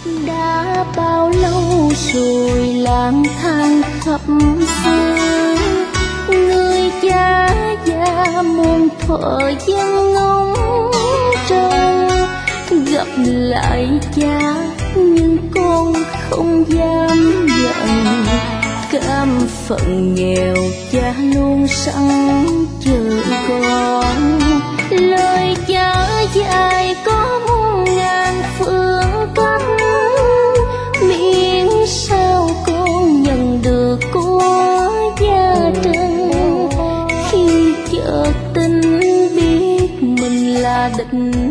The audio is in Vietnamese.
Đã bao lâu rồi lang thang khắp xứ, người cha già muôn thuở dân ngóng trông. Gặp lại cha nhưng con không dám nhận, cam phận nghèo cha luôn sẵn chờ con. Lời cha dạy có muôn ngàn phương cách, miễn sao con nhận được của gia đình. Khi chợt tin biết mình là địch